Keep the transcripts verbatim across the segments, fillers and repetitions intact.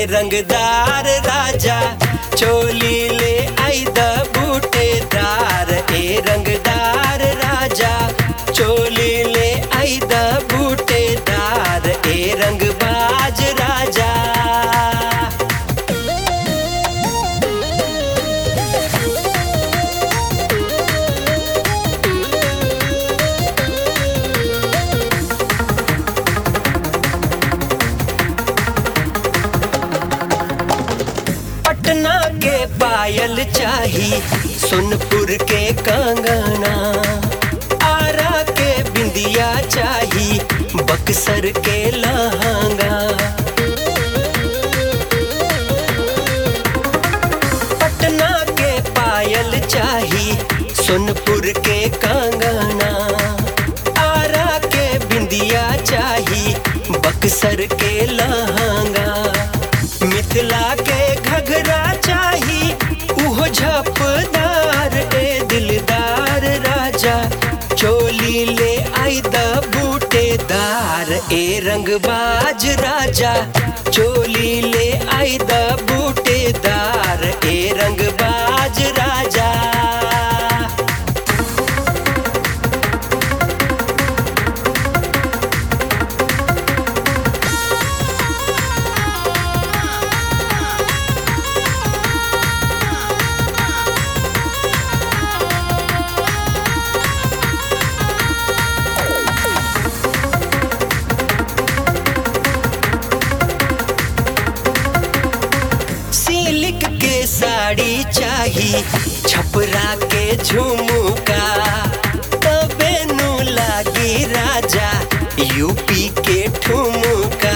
ए रंगदार राजा चोली ले आई द बूटेदार। ए रंगदार राजा चोली ले आई द बूटेदार। ए रंगबाज राजा पटना के पायल चाही, सोनपुर के कंगना, आरा के बिंदिया चाही, बक्सर के लहंगा। पटना के पायल चाही, सोनपुर के कंगना, आरा के बिंदिया चाही, बक्सर के लहंगा। मिथिला के घघरा चाही, उहो झपदार। ए दिलदार राजा चोली ले आई द बूटेदार। ए रंगबाज राजा चोली ले आई द बूटेदार। ए रंगबाज राजा साड़ी चाही, छपरा के झुमका, तबे नु लागी राजा यूपी के ठुमका।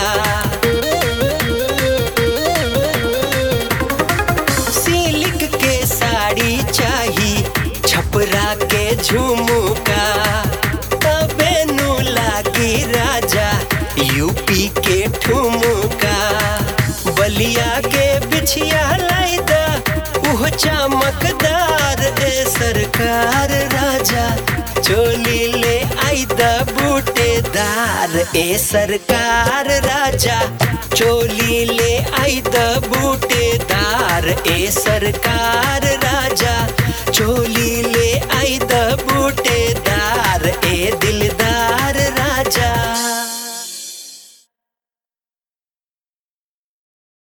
सिल्क के साड़ी चाही, छपरा के झुमका, तबे नु लागी राजा यूपी के ठुमका। बलिया के बिछिया लाई द उहो चमकदार। ए सरकार राजा चोली ले आई द बूटेदार। ए सरकार राजा चोली ले आई द बूटेदार। ए सरकार राजा